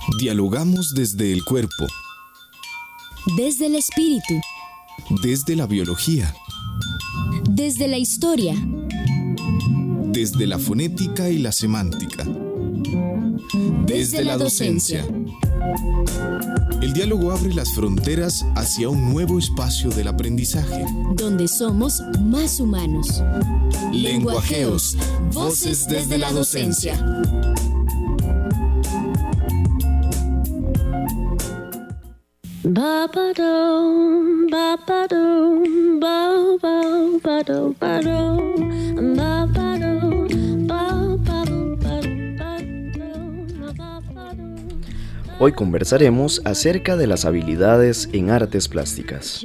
Dialogamos desde el cuerpo, desde el espíritu, desde la biología, desde la historia, desde la fonética y la semántica, desde la docencia. El diálogo abre las fronteras hacia un nuevo espacio del aprendizaje, donde somos más humanos. Lenguajeos, voces desde la docencia. Hoy conversaremos acerca de las habilidades en artes plásticas.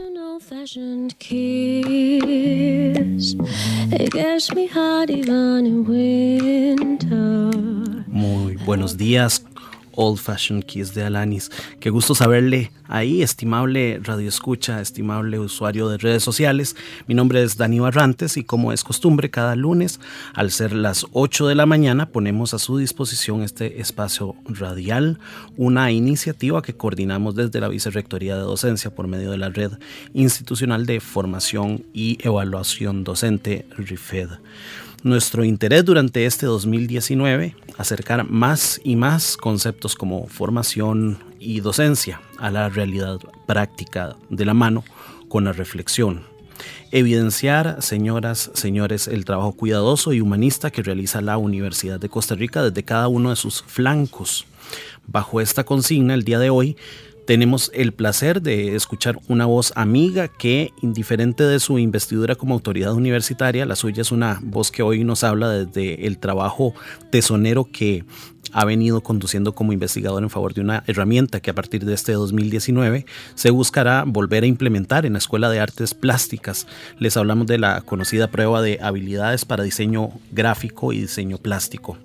Muy buenos días, Old Fashioned Kiss de Alanis. Qué gusto saberle ahí, estimable radioescucha, estimable usuario de redes sociales. Mi nombre es Dani Barrantes y como es costumbre, cada lunes, al ser las 8 de la mañana, ponemos a su disposición este espacio radial, una iniciativa que coordinamos desde la Vicerrectoría de Docencia por medio de la Red Institucional de Formación y Evaluación Docente, RIFED. Nuestro interés durante este 2019, acercar más y más conceptos como formación y docencia a la realidad práctica de la mano con la reflexión. Evidenciar, señoras, señores, el trabajo cuidadoso y humanista que realiza la Universidad de Costa Rica desde cada uno de sus flancos. Bajo esta consigna, el día de hoy, tenemos el placer de escuchar una voz amiga que, indiferente de su investidura como autoridad universitaria, la suya es una voz que hoy nos habla desde el trabajo tesonero que ha venido conduciendo como investigador en favor de una herramienta que a partir de este 2019 se buscará volver a implementar en la Escuela de Artes Plásticas. Les hablamos de la conocida prueba de habilidades para diseño gráfico y diseño plástico.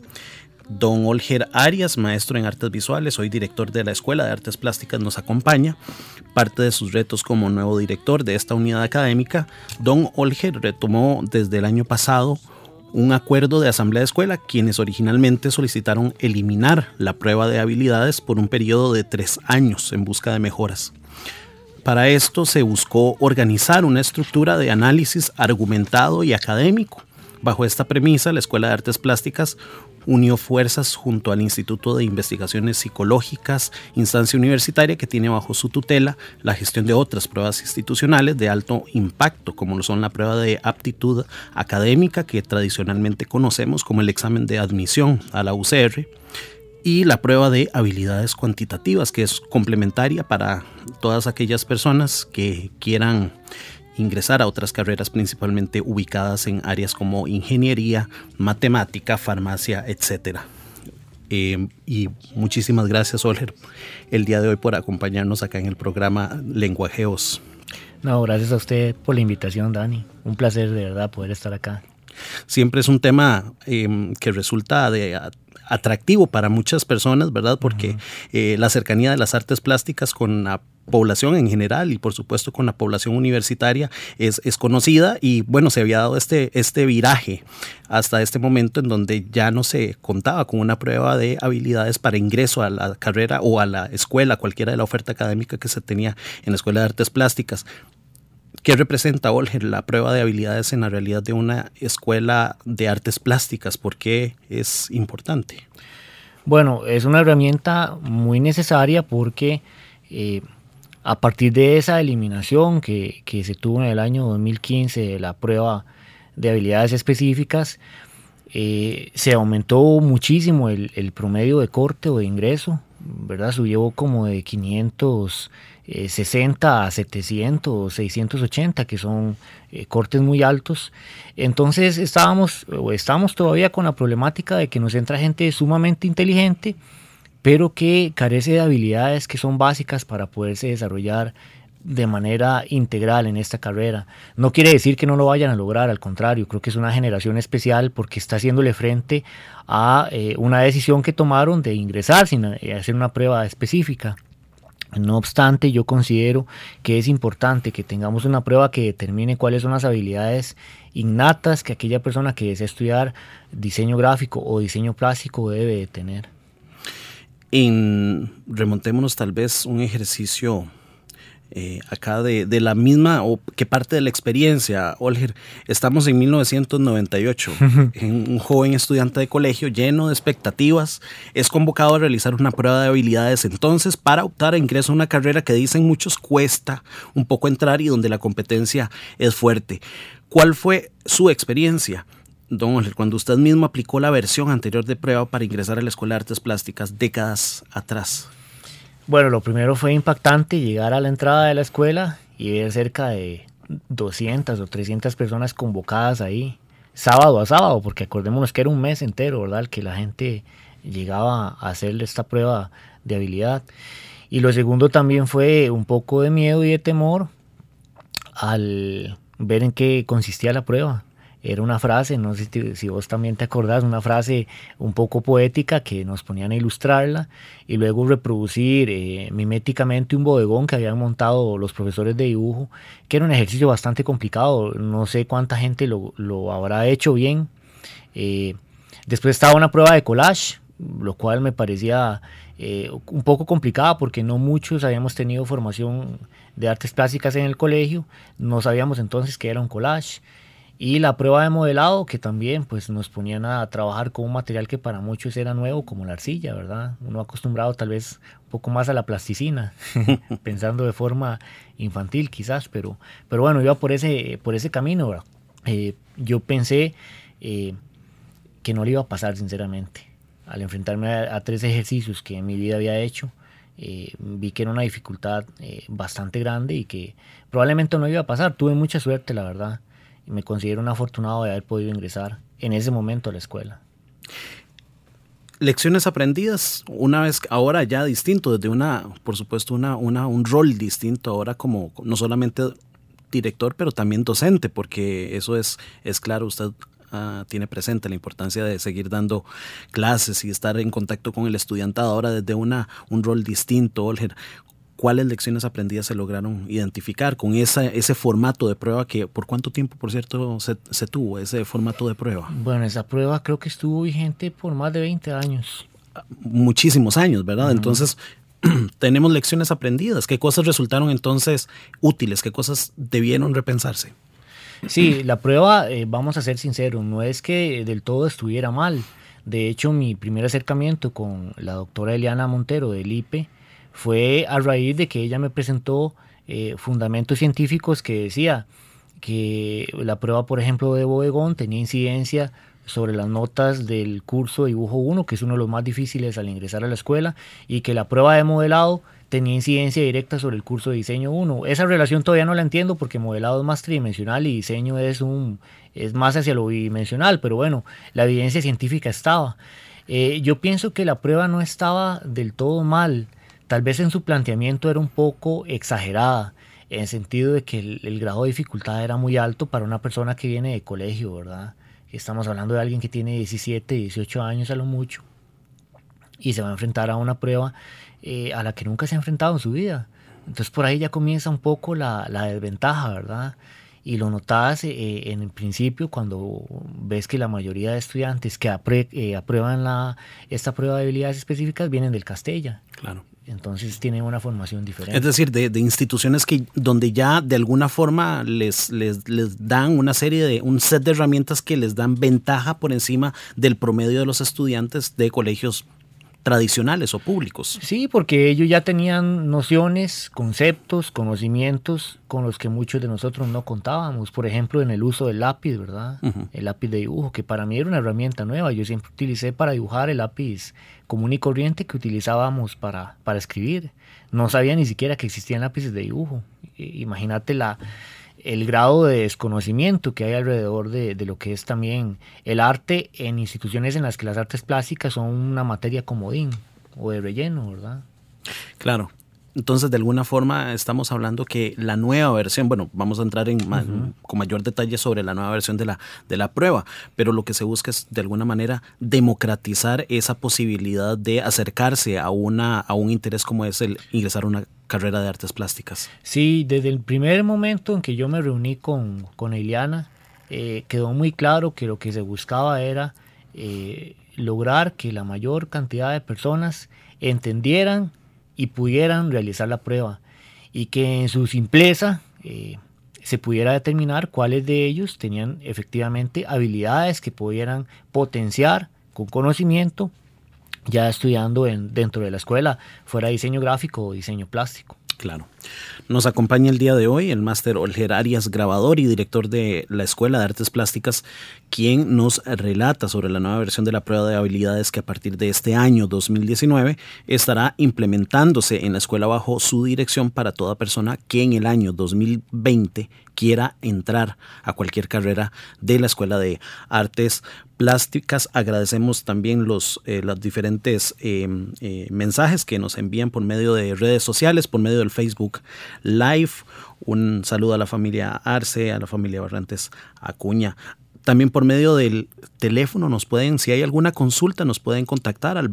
Don Olger Arias, maestro en artes visuales, hoy director de la Escuela de Artes Plásticas, nos acompaña. Parte de sus retos como nuevo director de esta unidad académica, don Olger retomó desde el año pasado un acuerdo de asamblea de escuela, quienes originalmente solicitaron eliminar la prueba de habilidades por un periodo de 3 años en busca de mejoras. Para esto se buscó organizar una estructura de análisis argumentado y académico. Bajo esta premisa, la Escuela de Artes Plásticas unió fuerzas junto al Instituto de Investigaciones Psicológicas, instancia universitaria que tiene bajo su tutela la gestión de otras pruebas institucionales de alto impacto, como lo son la prueba de aptitud académica, que tradicionalmente conocemos como el examen de admisión a la UCR, y la prueba de habilidades cuantitativas, que es complementaria para todas aquellas personas que quieran ingresar a otras carreras principalmente ubicadas en áreas como ingeniería, matemática, farmacia, etc. Y muchísimas gracias, Olger, el día de hoy por acompañarnos acá en el programa Lenguajeos. No, gracias a usted por la invitación, Dani. Un placer de verdad poder estar acá. Siempre es un tema que resulta atractivo para muchas personas, ¿verdad? Porque la cercanía de las artes plásticas con la población en general y por supuesto con la población universitaria es conocida, y bueno, se había dado este viraje hasta este momento en donde ya no se contaba con una prueba de habilidades para ingreso a la carrera o a la escuela, cualquiera de la oferta académica que se tenía en la Escuela de Artes Plásticas. ¿Qué representa, Olger, la prueba de habilidades en la realidad de una escuela de artes plásticas? ¿Por qué es importante? Bueno, es una herramienta muy necesaria porque a partir de esa eliminación que se tuvo en el año 2015 de la prueba de habilidades específicas, se aumentó muchísimo el promedio de corte o de ingreso, ¿verdad? Subió como de 560 a 700, 680, que son cortes muy altos. Entonces estamos todavía con la problemática de que nos entra gente sumamente inteligente, pero que carece de habilidades que son básicas para poderse desarrollar de manera integral en esta carrera. No quiere decir que no lo vayan a lograr, al contrario, creo que es una generación especial porque está haciéndole frente a una decisión que tomaron de ingresar sin hacer una prueba específica. No obstante, yo considero que es importante que tengamos una prueba que determine cuáles son las habilidades innatas que aquella persona que desea estudiar diseño gráfico o diseño plástico debe de tener. remontémonos tal vez un ejercicio acá de la misma, o que parte de la experiencia, Olger. Estamos en 1998, un joven estudiante de colegio lleno de expectativas es convocado a realizar una prueba de habilidades entonces para optar a ingreso a una carrera que dicen muchos cuesta un poco entrar y donde la competencia es fuerte. ¿Cuál fue su experiencia, don Olger, cuando usted mismo aplicó la versión anterior de prueba para ingresar a la Escuela de Artes Plásticas décadas atrás? Bueno, lo primero fue impactante llegar a la entrada de la escuela y ver cerca de 200 o 300 personas convocadas ahí, sábado a sábado, porque acordémonos que era un mes entero, ¿verdad?, el que la gente llegaba a hacer esta prueba de habilidad. Y lo segundo también fue un poco de miedo y de temor al ver en qué consistía la prueba. Era una frase, no sé si vos también te acordás, una frase un poco poética que nos ponían a ilustrarla y luego reproducir miméticamente un bodegón que habían montado los profesores de dibujo, que era un ejercicio bastante complicado. No sé cuánta gente lo habrá hecho bien. Después estaba una prueba de collage, lo cual me parecía un poco complicada porque no muchos habíamos tenido formación de artes plásticas en el colegio, no sabíamos entonces qué era un collage. Y la prueba de modelado, que también pues, nos ponían a trabajar con un material que para muchos era nuevo, como la arcilla, ¿verdad? Uno acostumbrado tal vez un poco más a la plasticina, pensando de forma infantil quizás, pero bueno, iba por ese camino, ¿verdad? Yo pensé que no le iba a pasar, sinceramente. Al enfrentarme a 3 ejercicios que en mi vida había hecho, vi que era una dificultad bastante grande y que probablemente no iba a pasar. Tuve mucha suerte, la verdad. Me considero un afortunado de haber podido ingresar en ese momento a la escuela. Lecciones aprendidas, una vez ahora ya distinto, desde por supuesto un rol distinto ahora como no solamente director, pero también docente, porque eso es claro, usted tiene presente la importancia de seguir dando clases y estar en contacto con el estudiantado ahora desde un rol distinto, Olger. ¿Cuáles lecciones aprendidas se lograron identificar con ese formato de prueba que por cuánto tiempo, por cierto, se tuvo ese formato de prueba? Bueno, esa prueba creo que estuvo vigente por más de 20 años. Muchísimos años, ¿verdad? Uh-huh. Entonces, tenemos lecciones aprendidas. ¿Qué cosas resultaron entonces útiles? ¿Qué cosas debieron repensarse? Sí, la prueba, vamos a ser sinceros, no es que del todo estuviera mal. De hecho, mi primer acercamiento con la doctora Eliana Montero del IPE fue a raíz de que ella me presentó fundamentos científicos que decía que la prueba, por ejemplo, de bodegón tenía incidencia sobre las notas del curso de dibujo 1, que es uno de los más difíciles al ingresar a la escuela, y que la prueba de modelado tenía incidencia directa sobre el curso de diseño 1. Esa relación todavía no la entiendo porque modelado es más tridimensional y diseño es más hacia lo bidimensional, pero bueno, la evidencia científica estaba. Yo pienso que la prueba no estaba del todo mal. Tal vez en su planteamiento era un poco exagerada, en el sentido de que el grado de dificultad era muy alto para una persona que viene de colegio, ¿verdad? Estamos hablando de alguien que tiene 17, 18 años a lo mucho y se va a enfrentar a una prueba a la que nunca se ha enfrentado en su vida. Entonces por ahí ya comienza un poco la desventaja, ¿verdad? Y lo notas en el principio cuando ves que la mayoría de estudiantes que aprueban esta prueba de habilidades específicas vienen del Castella. Claro. Entonces tienen una formación diferente. Es decir, de instituciones donde ya de alguna forma les dan un set de herramientas que les dan ventaja por encima del promedio de los estudiantes de colegios tradicionales o públicos. Sí, porque ellos ya tenían nociones, conceptos, conocimientos con los que muchos de nosotros no contábamos. Por ejemplo, en el uso del lápiz, ¿verdad? Uh-huh. El lápiz de dibujo, que para mí era una herramienta nueva. Yo siempre utilicé para dibujar el lápiz común y corriente que utilizábamos para escribir. No sabía ni siquiera que existían lápices de dibujo. Imagínate el grado de desconocimiento que hay alrededor de lo que es también el arte en instituciones en las que las artes plásticas son una materia comodín o de relleno, ¿verdad? Claro. Entonces, de alguna forma, estamos hablando que la nueva versión, bueno, vamos a entrar con mayor detalle sobre la nueva versión de la prueba, pero lo que se busca es, de alguna manera, democratizar esa posibilidad de acercarse a un interés como es el ingresar a una carrera de artes plásticas. Sí, desde el primer momento en que yo me reuní con Eliana, quedó muy claro que lo que se buscaba era lograr que la mayor cantidad de personas entendieran y pudieran realizar la prueba, y que en su simpleza se pudiera determinar cuáles de ellos tenían efectivamente habilidades que pudieran potenciar con conocimiento ya estudiando dentro de la escuela, fuera diseño gráfico o diseño plástico. Claro. Nos acompaña el día de hoy el máster Olger Arias, grabador y director de la Escuela de Artes Plásticas, quien nos relata sobre la nueva versión de la prueba de habilidades que a partir de este año 2019 estará implementándose en la escuela bajo su dirección para toda persona que en el año 2020 quiera entrar a cualquier carrera de la Escuela de Artes Plásticas. Agradecemos también los diferentes mensajes que nos envían por medio de redes sociales, por medio del Facebook Live. Un saludo a la familia Arce, a la familia Barrantes Acuña. También por medio del teléfono nos pueden, si hay alguna consulta, nos pueden contactar al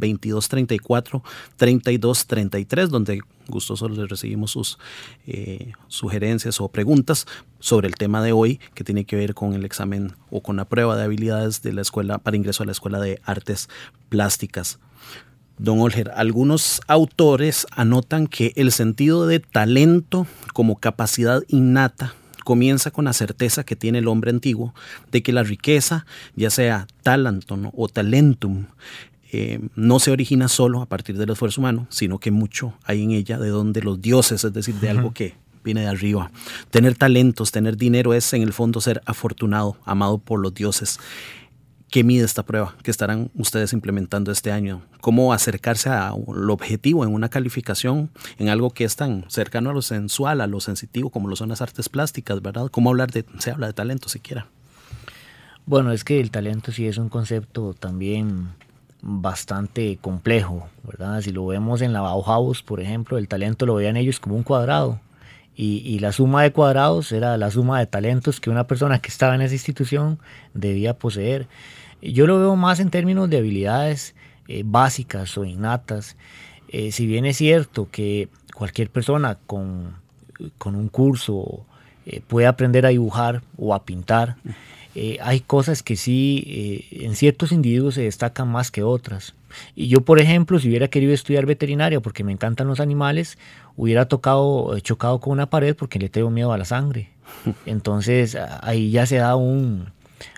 2234-3233, donde gustosos les recibimos sus sugerencias o preguntas sobre el tema de hoy, que tiene que ver con el examen o con la prueba de habilidades de la escuela para ingreso a la Escuela de Artes Plásticas. Don Olger, algunos autores anotan que el sentido de talento como capacidad innata comienza con la certeza que tiene el hombre antiguo de que la riqueza, ya sea talentum o talentum, no se origina solo a partir del esfuerzo humano, sino que mucho hay en ella de donde los dioses, es decir, de algo que viene de arriba. Tener talentos, tener dinero es en el fondo ser afortunado, amado por los dioses. ¿Qué mide esta prueba que estarán ustedes implementando este año? ¿Cómo acercarse al objetivo en una calificación, en algo que es tan cercano a lo sensual, a lo sensitivo, como lo son las artes plásticas, ¿verdad? ¿Cómo se habla de talento siquiera? Bueno, es que el talento sí es un concepto también bastante complejo, ¿verdad? Si lo vemos en la Bauhaus, por ejemplo, el talento lo veían ellos como un cuadrado. Y la suma de cuadrados era la suma de talentos que una persona que estaba en esa institución debía poseer. Yo lo veo más en términos de habilidades básicas o innatas. Si bien es cierto que cualquier persona con un curso puede aprender a dibujar o a pintar, hay cosas que sí en ciertos individuos se destacan más que otras. Y yo, por ejemplo, si hubiera querido estudiar veterinaria porque me encantan los animales, hubiera chocado con una pared porque le tengo miedo a la sangre. Entonces ahí ya se da una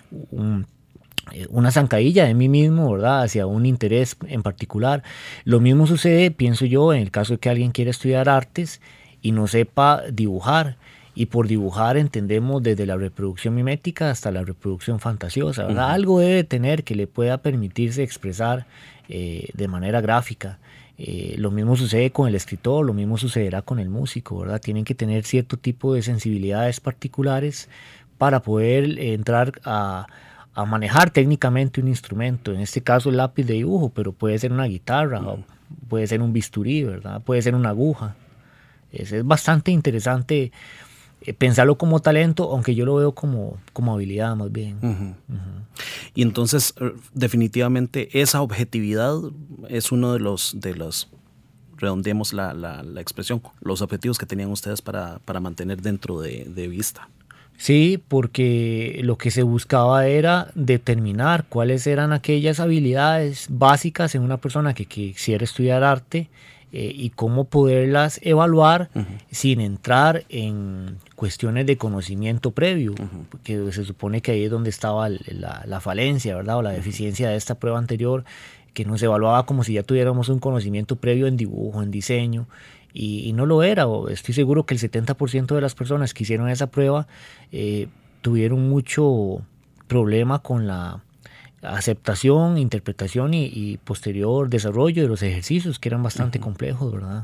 zancadilla de mí mismo, ¿verdad?, hacia un interés en particular. Lo mismo sucede, pienso yo, en el caso de que alguien quiera estudiar artes y no sepa dibujar. Y por dibujar entendemos desde la reproducción mimética hasta la reproducción fantasiosa, ¿verdad? Uh-huh. Algo debe tener que le pueda permitirse expresar de manera gráfica. Lo mismo sucede con el escritor, lo mismo sucederá con el músico, ¿verdad? Tienen que tener cierto tipo de sensibilidades particulares para poder entrar a manejar técnicamente un instrumento. En este caso el lápiz de dibujo, pero puede ser una guitarra, uh-huh, puede ser un bisturí, ¿verdad? Puede ser una aguja. Es bastante interesante pensarlo como talento, aunque yo lo veo como habilidad más bien. Uh-huh. Uh-huh. Y entonces definitivamente esa objetividad es uno de los redondeemos la expresión, los objetivos que tenían ustedes para mantener dentro de vista. Sí, porque lo que se buscaba era determinar cuáles eran aquellas habilidades básicas en una persona que quisiera estudiar arte, y cómo poderlas evaluar, uh-huh, sin entrar en cuestiones de conocimiento previo, uh-huh, porque se supone que ahí es donde estaba la falencia, ¿verdad?, o la deficiencia de esta prueba anterior, que nos evaluaba como si ya tuviéramos un conocimiento previo en dibujo, en diseño, y no lo era. Estoy seguro que el 70% de las personas que hicieron esa prueba tuvieron mucho problema con la aceptación, interpretación y posterior desarrollo de los ejercicios, que eran bastante, uh-huh, complejos, ¿verdad?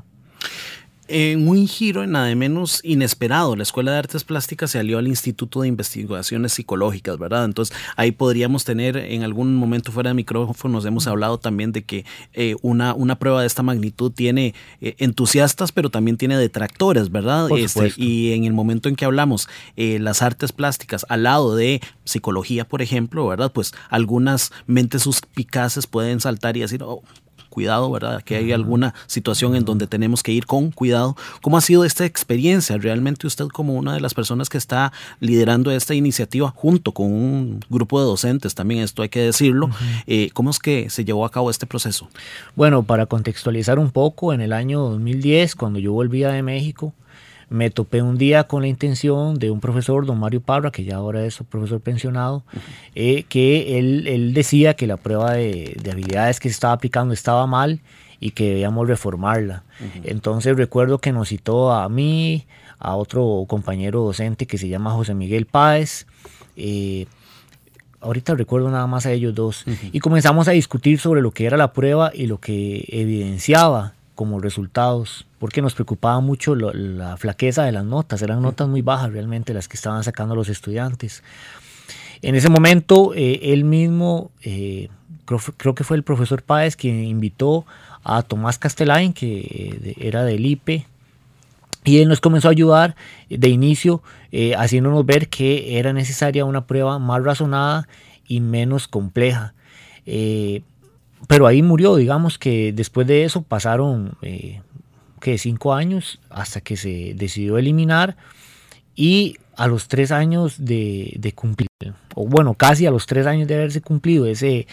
Un giro nada menos inesperado. La Escuela de Artes Plásticas se alió al Instituto de Investigaciones Psicológicas, ¿verdad? Entonces ahí podríamos tener, en algún momento fuera de micrófonos hemos hablado también de que una prueba de esta magnitud tiene entusiastas, pero también tiene detractores, ¿verdad? Y en el momento en que hablamos las artes plásticas al lado de psicología, por ejemplo, ¿verdad? Pues algunas mentes suspicaces pueden saltar y decir, cuidado, ¿verdad? Que hay alguna situación en donde tenemos que ir con cuidado. ¿Cómo ha sido esta experiencia? Realmente usted, como una de las personas que está liderando esta iniciativa junto con un grupo de docentes, también esto hay que decirlo, ¿cómo es que se llevó a cabo este proceso? Bueno, para contextualizar un poco, en el año 2010, cuando yo volvía de México, me topé un día con la intención de un profesor, don Mario Parra, que ya ahora es un profesor pensionado, que él decía que la prueba de habilidades que se estaba aplicando estaba mal y que debíamos reformarla. Entonces recuerdo que nos citó a mí, a otro compañero docente que se llama José Miguel Páez, ahorita recuerdo nada más a ellos dos, y comenzamos a discutir sobre lo que era la prueba y lo que evidenciaba como resultados, porque nos preocupaba mucho la flaqueza de las notas. Eran notas muy bajas realmente las que estaban sacando los estudiantes. En ese momento él mismo, creo que fue el profesor Páez quien invitó a Tomás Castelain, que era del IPE, y él nos comenzó a ayudar de inicio, haciéndonos ver que era necesaria una prueba más razonada y menos compleja. Pero ahí murió. Digamos que después de eso pasaron 5 años hasta que se decidió eliminar, y a los 3 años de cumplir, o bueno, casi a los 3 años de haberse cumplido ese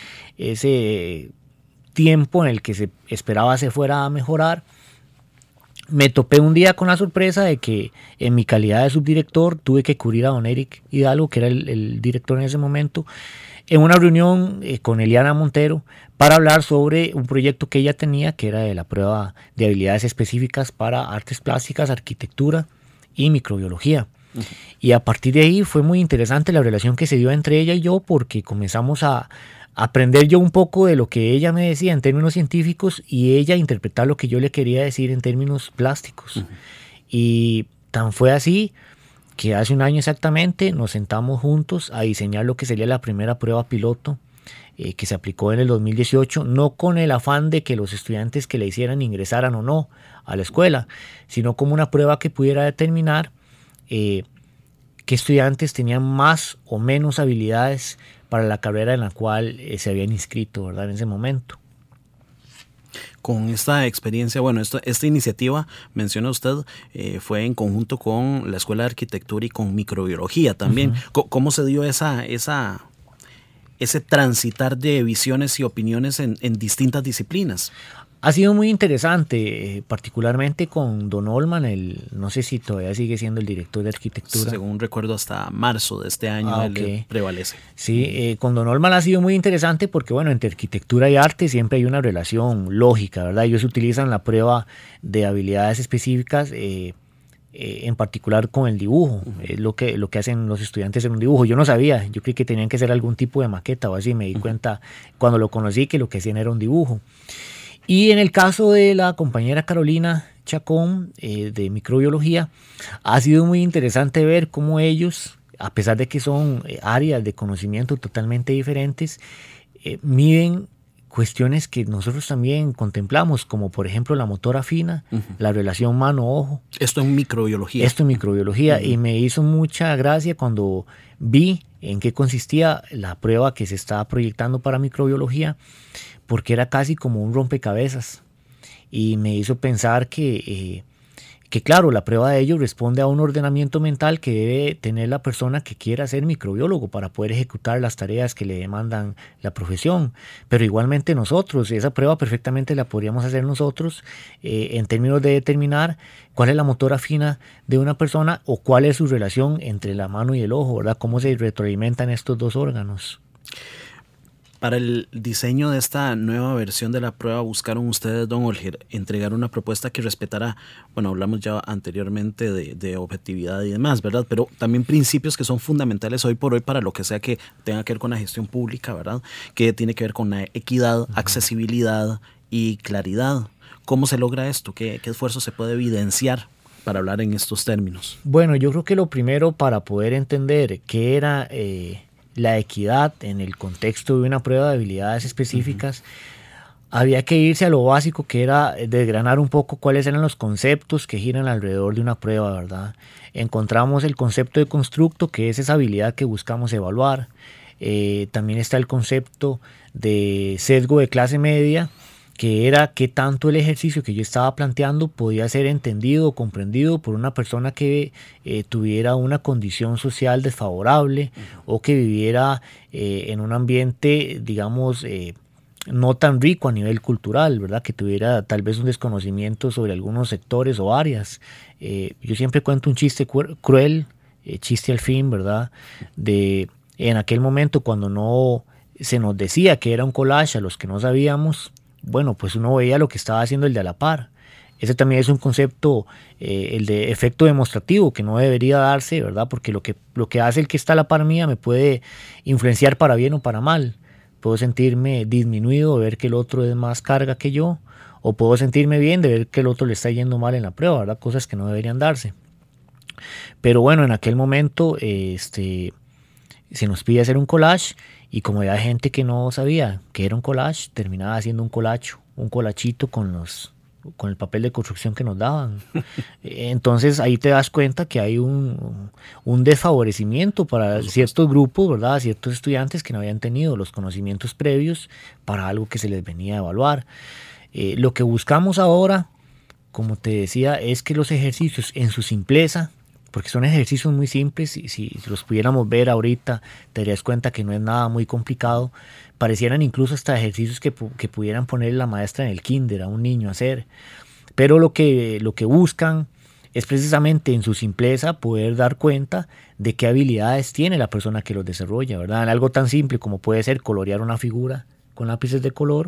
tiempo en el que se esperaba se fuera a mejorar, me topé un día con la sorpresa de que en mi calidad de subdirector tuve que cubrir a don Eric Hidalgo, que era el director en ese momento, en una reunión con Eliana Montero para hablar sobre un proyecto que ella tenía, que era de la prueba de habilidades específicas para artes plásticas, arquitectura y microbiología. Y a partir de ahí fue muy interesante la relación que se dio entre ella y yo, porque comenzamos a aprender yo un poco de lo que ella me decía en términos científicos y ella interpretar lo que yo le quería decir en términos plásticos. Y tan fue así que hace un año exactamente nos sentamos juntos a diseñar lo que sería la primera prueba piloto que se aplicó en el 2018, no con el afán de que los estudiantes que la hicieran ingresaran o no a la escuela, sino como una prueba que pudiera determinar qué estudiantes tenían más o menos habilidades para la carrera en la cual se habían inscrito, ¿verdad? En ese momento. Con esta experiencia, bueno, esta iniciativa, menciona usted, fue en conjunto con la Escuela de Arquitectura y con microbiología también. ¿Cómo se dio ese transitar de visiones y opiniones en distintas disciplinas? Ha sido muy interesante, particularmente con don Olman, no sé si todavía sigue siendo el director de arquitectura. Según recuerdo, hasta marzo de este año él prevalece. Sí, con don Olman ha sido muy interesante porque, bueno, entre arquitectura y arte siempre hay una relación lógica, ¿verdad? Ellos utilizan la prueba de habilidades específicas, en particular con el dibujo. Es lo que hacen los estudiantes en un dibujo. Yo no sabía, yo creí que tenían que hacer algún tipo de maqueta o así. Me di cuenta cuando lo conocí que lo que hacían era un dibujo. Y en el caso de la compañera Carolina Chacón, de microbiología, ha sido muy interesante ver cómo ellos, a pesar de que son áreas de conocimiento totalmente diferentes, miden cuestiones que nosotros también contemplamos, como por ejemplo la motora fina, la relación mano-ojo. Esto en microbiología. Y me hizo mucha gracia cuando vi en qué consistía la prueba que se estaba proyectando para microbiología, porque era casi como un rompecabezas, y me hizo pensar que claro, la prueba de ello responde a un ordenamiento mental que debe tener la persona que quiera ser microbiólogo para poder ejecutar las tareas que le demandan la profesión. Pero igualmente nosotros, esa prueba perfectamente la podríamos hacer nosotros en términos de determinar cuál es la motora fina de una persona o cuál es su relación entre la mano y el ojo, ¿verdad? Cómo se retroalimentan estos dos órganos. Para el diseño de esta nueva versión de la prueba, buscaron ustedes, don Olger, entregar una propuesta que respetara, bueno, hablamos ya anteriormente de objetividad y demás, ¿verdad? Pero también principios que son fundamentales hoy por hoy para lo que sea que tenga que ver con la gestión pública, ¿verdad? Que tiene que ver con la equidad, accesibilidad y claridad. ¿Cómo se logra esto? ¿Qué esfuerzo se puede evidenciar para hablar en estos términos? Bueno, yo creo que lo primero, para poder entender qué era la equidad en el contexto de una prueba de habilidades específicas, había que irse a lo básico, que era desgranar un poco cuáles eran los conceptos que giran alrededor de una prueba, ¿verdad? Encontramos el concepto de constructo, que es esa habilidad que buscamos evaluar. También está el concepto de sesgo de clase media, que era qué tanto el ejercicio que yo estaba planteando podía ser entendido o comprendido por una persona que tuviera una condición social desfavorable o que viviera en un ambiente, digamos, no tan rico a nivel cultural, ¿verdad? Que tuviera tal vez un desconocimiento sobre algunos sectores o áreas. Yo siempre cuento un chiste cruel, chiste al fin, ¿verdad? De en aquel momento cuando no se nos decía que era un collage a los que no sabíamos, bueno, pues uno veía lo que estaba haciendo el de a la par. Ese también es un concepto, el de efecto demostrativo, que no debería darse, ¿verdad? Porque lo que hace el que está a la par mía me puede influenciar para bien o para mal. Puedo sentirme disminuido de ver que el otro es más carga que yo, o puedo sentirme bien de ver que el otro le está yendo mal en la prueba, ¿verdad? Cosas que no deberían darse. Pero bueno, en aquel momento se nos pide hacer un collage, y como había gente que no sabía que era un collage, terminaba haciendo un colachito con el papel de construcción que nos daban. Entonces ahí te das cuenta que hay un desfavorecimiento para ciertos grupos, ¿verdad? Ciertos estudiantes que no habían tenido los conocimientos previos para algo que se les venía a evaluar. Lo que buscamos ahora, como te decía, es que los ejercicios en su simpleza, porque son ejercicios muy simples, y si los pudiéramos ver ahorita te darías cuenta que no es nada muy complicado, parecieran incluso hasta ejercicios que pudieran poner la maestra en el kinder a un niño a hacer, pero lo que buscan es precisamente en su simpleza poder dar cuenta de qué habilidades tiene la persona que los desarrolla, ¿verdad? En algo tan simple como puede ser colorear una figura con lápices de color,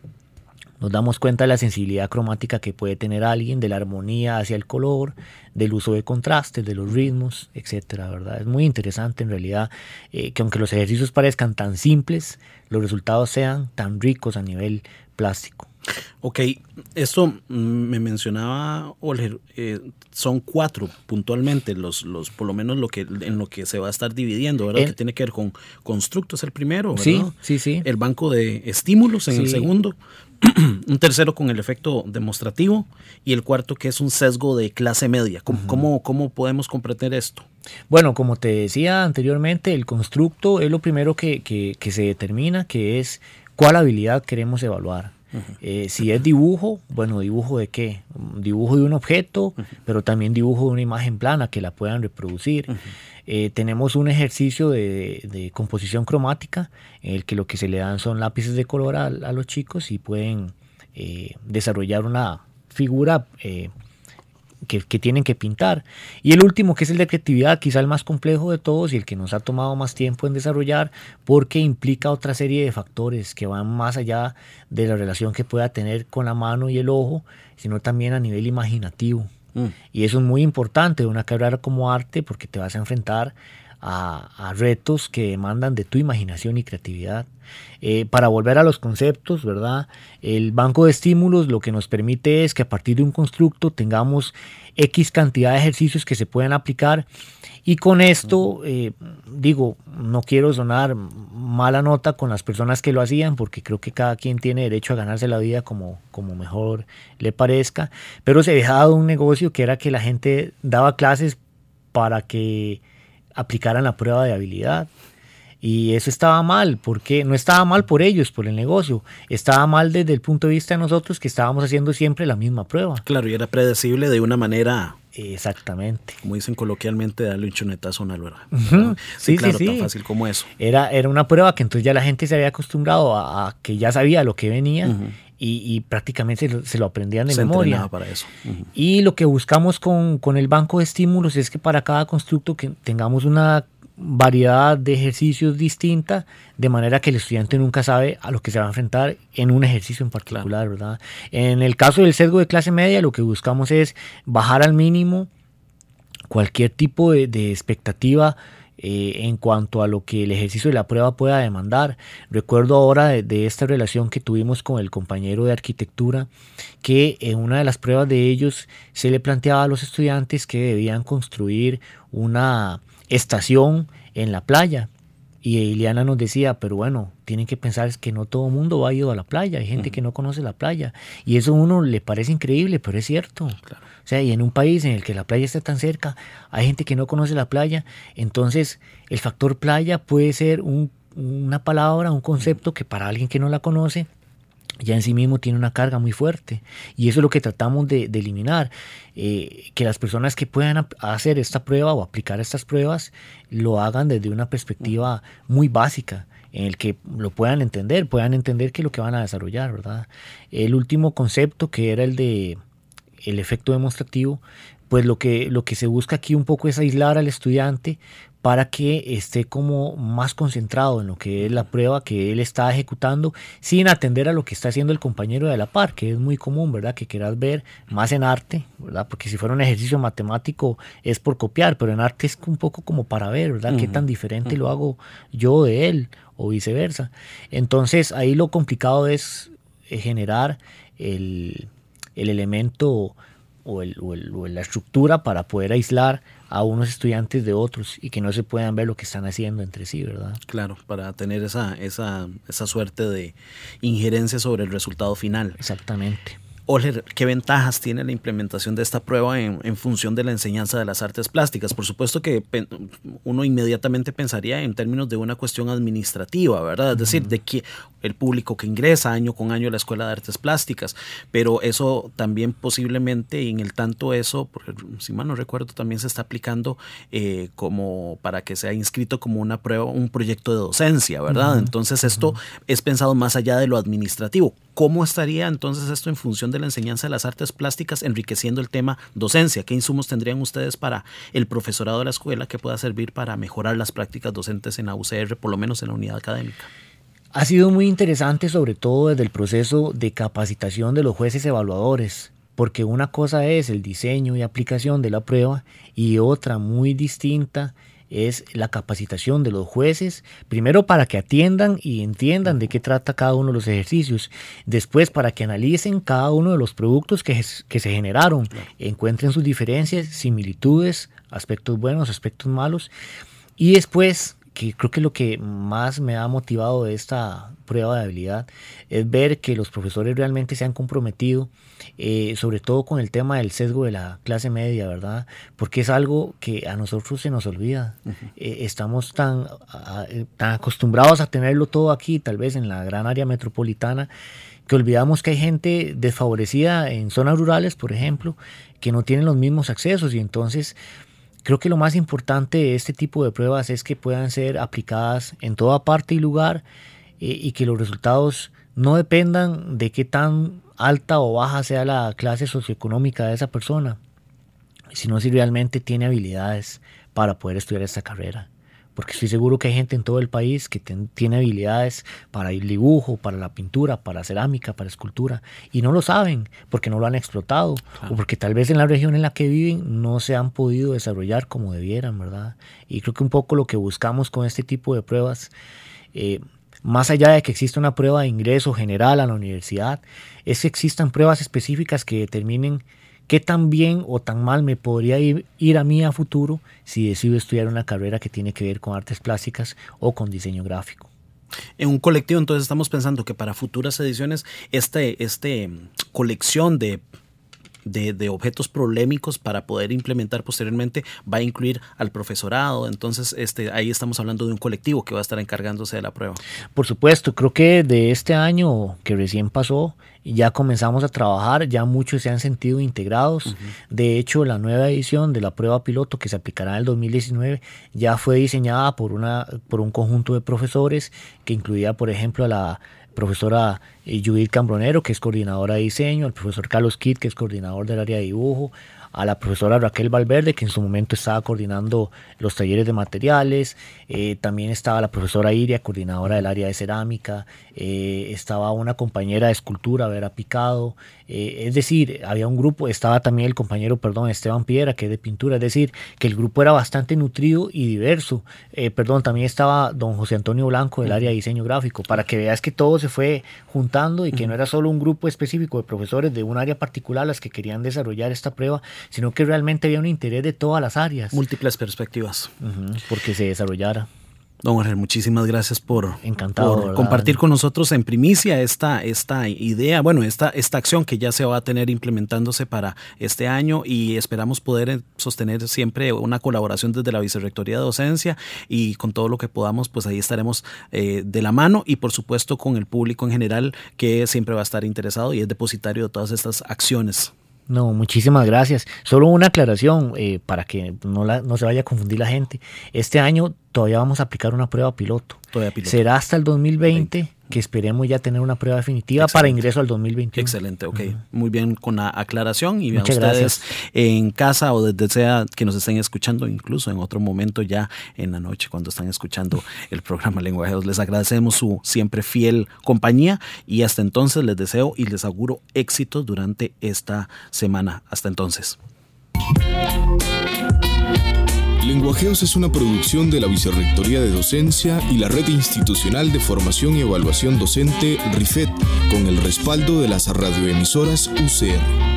nos damos cuenta de la sensibilidad cromática que puede tener alguien, de la armonía hacia el color, del uso de contrastes, de los ritmos, etcétera, ¿verdad? Es muy interesante en realidad que aunque los ejercicios parezcan tan simples, los resultados sean tan ricos a nivel plástico. Ok, esto me mencionaba Olger, son 4 puntualmente los por lo menos en lo que se va a estar dividiendo, ¿verdad? Que tiene que ver con constructo, es el primero, ¿verdad? Sí. El banco de estímulos en el segundo, un tercero con el efecto demostrativo y el cuarto que es un sesgo de clase media. ¿Cómo podemos comprender esto? Bueno, como te decía anteriormente, el constructo es lo primero que se determina, que es cuál habilidad queremos evaluar. Si es dibujo, bueno, ¿dibujo de qué? Dibujo de un objeto, pero también dibujo de una imagen plana que la puedan reproducir. Tenemos un ejercicio de composición cromática en el que lo que se le dan son lápices de color a los chicos y pueden desarrollar una figura que tienen que pintar. Y el último, que es el de creatividad, quizá el más complejo de todos y el que nos ha tomado más tiempo en desarrollar, porque implica otra serie de factores que van más allá de la relación que pueda tener con la mano y el ojo, sino también a nivel imaginativo. Y eso es muy importante de una carrera como arte, porque te vas a enfrentar a retos que demandan de tu imaginación y creatividad. Para volver a los conceptos, ¿verdad? El banco de estímulos lo que nos permite es que a partir de un constructo tengamos X cantidad de ejercicios que se pueden aplicar, y con esto, no quiero sonar mala nota con las personas que lo hacían, porque creo que cada quien tiene derecho a ganarse la vida como mejor le parezca, pero se había dado un negocio que era que la gente daba clases para que aplicaran la prueba de habilidad. Y eso estaba mal, porque no estaba mal por ellos, por el negocio, estaba mal desde el punto de vista de nosotros, que estábamos haciendo siempre la misma prueba. Claro, y era predecible de una manera... Exactamente. Como dicen coloquialmente, darle un chonetazo a una lora. Sí, claro, sí. Tan fácil como eso. Era una prueba que entonces ya la gente se había acostumbrado a que ya sabía lo que venía, y prácticamente se lo aprendían de memoria. Se entrenaba para eso. Y lo que buscamos con el banco de estímulos es que para cada constructo que tengamos una variedad de ejercicios distinta, de manera que el estudiante nunca sabe a lo que se va a enfrentar en un ejercicio en particular, ¿verdad? En el caso del sesgo de clase media, lo que buscamos es bajar al mínimo cualquier tipo de expectativa en cuanto a lo que el ejercicio de la prueba pueda demandar. Recuerdo ahora de esta relación que tuvimos con el compañero de arquitectura, que en una de las pruebas de ellos se le planteaba a los estudiantes que debían construir una estación en la playa, y Ileana nos decía, pero bueno, tienen que pensar que no todo el mundo ha ido a la playa, hay gente que no conoce la playa, y eso a uno le parece increíble, pero es cierto. Claro. O sea, y en un país en el que la playa está tan cerca, hay gente que no conoce la playa. Entonces el factor playa puede ser una palabra, un concepto que para alguien que no la conoce ya en sí mismo tiene una carga muy fuerte, y eso es lo que tratamos de eliminar, que las personas que puedan hacer esta prueba o aplicar estas pruebas lo hagan desde una perspectiva muy básica, en el que lo puedan entender qué es lo que van a desarrollar, ¿verdad? El último concepto, que era el de el efecto demostrativo, pues lo que se busca aquí un poco es aislar al estudiante para que esté como más concentrado en lo que es la prueba que él está ejecutando, sin atender a lo que está haciendo el compañero de la par, que es muy común, ¿verdad? Que quieras ver más en arte, ¿verdad? Porque si fuera un ejercicio matemático es por copiar, pero en arte es un poco como para ver, ¿verdad? Qué tan diferente lo hago yo de él, o viceversa. Entonces ahí lo complicado es generar el elemento o la estructura para poder aislar a unos estudiantes de otros y que no se puedan ver lo que están haciendo entre sí, ¿verdad? Claro, para tener esa suerte de injerencia sobre el resultado final. Exactamente. Oler, ¿qué ventajas tiene la implementación de esta prueba en función de la enseñanza de las artes plásticas? Por supuesto que uno inmediatamente pensaría en términos de una cuestión administrativa, ¿verdad? Es decir, de que el público que ingresa año con año a la Escuela de Artes Plásticas, pero eso también posiblemente, y en el tanto eso, porque si mal no recuerdo, también se está aplicando como para que sea inscrito como una prueba, un proyecto de docencia, ¿verdad? Entonces esto es pensado más allá de lo administrativo. ¿Cómo estaría entonces esto en función de la enseñanza de las artes plásticas, enriqueciendo el tema docencia? ¿Qué insumos tendrían ustedes para el profesorado de la escuela que pueda servir para mejorar las prácticas docentes en la UCR, por lo menos en la unidad académica? Ha sido muy interesante, sobre todo desde el proceso de capacitación de los jueces evaluadores, porque una cosa es el diseño y aplicación de la prueba y otra muy distinta es la capacitación de los jueces, primero para que atiendan y entiendan de qué trata cada uno de los ejercicios, después para que analicen cada uno de los productos que se generaron, encuentren sus diferencias, similitudes, aspectos buenos, aspectos malos, y después, que creo que lo que más me ha motivado de esta prueba de habilidad es ver que los profesores realmente se han comprometido, sobre todo con el tema del sesgo de la clase media, ¿verdad? Porque es algo que a nosotros se nos olvida. Estamos tan acostumbrados a tenerlo todo aquí, tal vez en la gran área metropolitana, que olvidamos que hay gente desfavorecida en zonas rurales, por ejemplo, que no tienen los mismos accesos, y entonces creo que lo más importante de este tipo de pruebas es que puedan ser aplicadas en toda parte y lugar, y que los resultados no dependan de qué tan alta o baja sea la clase socioeconómica de esa persona, sino si realmente tiene habilidades para poder estudiar esta carrera. Porque estoy seguro que hay gente en todo el país que tiene habilidades para el dibujo, para la pintura, para cerámica, para escultura, y no lo saben porque no lo han explotado, o porque tal vez en la región en la que viven no se han podido desarrollar como debieran, ¿verdad? Y creo que un poco lo que buscamos con este tipo de pruebas, más allá de que exista una prueba de ingreso general a la universidad, es que existan pruebas específicas que determinen qué tan bien o tan mal me podría ir a mí a futuro si decido estudiar una carrera que tiene que ver con artes plásticas o con diseño gráfico. En un colectivo, entonces, estamos pensando que para futuras ediciones este colección de objetos problemáticos para poder implementar posteriormente va a incluir al profesorado. Entonces ahí estamos hablando de un colectivo que va a estar encargándose de la prueba. Por supuesto, creo que de este año que recién pasó ya comenzamos a trabajar, ya muchos se han sentido integrados. De hecho, la nueva edición de la prueba piloto que se aplicará en el 2019 ya fue diseñada por un conjunto de profesores que incluía, por ejemplo, a la profesora Judith Cambronero, que es coordinadora de diseño, al profesor Carlos Kidd, que es coordinador del área de dibujo, a la profesora Raquel Valverde, que en su momento estaba coordinando los talleres de materiales, también estaba la profesora Iria, coordinadora del área de cerámica, estaba una compañera de escultura, Vera Picado, es decir, había un grupo, estaba también el compañero, Esteban Piedra, que es de pintura, es decir, que el grupo era bastante nutrido y diverso. También estaba don José Antonio Blanco del área de diseño gráfico, para que veas que todo se fue juntando y que no era solo un grupo específico de profesores de un área particular las que querían desarrollar esta prueba, sino que realmente había un interés de todas las áreas. Múltiples perspectivas. Porque se desarrollara. Don Jorge, muchísimas gracias por compartir con nosotros en primicia esta idea, bueno, esta acción que ya se va a tener implementándose para este año, y esperamos poder sostener siempre una colaboración desde la Vicerrectoría de Docencia, y con todo lo que podamos, pues ahí estaremos de la mano, y por supuesto con el público en general, que siempre va a estar interesado y es depositario de todas estas acciones. No, muchísimas gracias. Solo una aclaración para que no se vaya a confundir la gente. Este año todavía vamos a aplicar una prueba piloto. Será hasta el 2020 que esperemos ya tener una prueba definitiva. Excelente. Para ingreso al 2021. Excelente, ok. Muy bien con la aclaración. Y vean ustedes gracias. En casa o desde sea que nos estén escuchando, incluso en otro momento ya en la noche cuando están escuchando el programa Lenguajeros, les agradecemos su siempre fiel compañía, y hasta entonces les deseo y les auguro éxitos durante esta semana. Hasta entonces. Lenguajeos es una producción de la Vicerrectoría de Docencia y la Red Institucional de Formación y Evaluación Docente RIFED, con el respaldo de las radioemisoras UCR.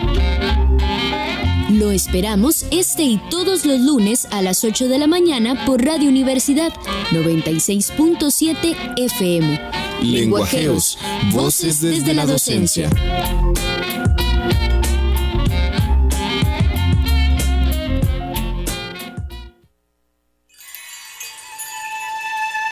Lo esperamos este y todos los lunes a las 8 de la mañana por Radio Universidad 96.7 FM. Lenguajeos, voces desde la docencia.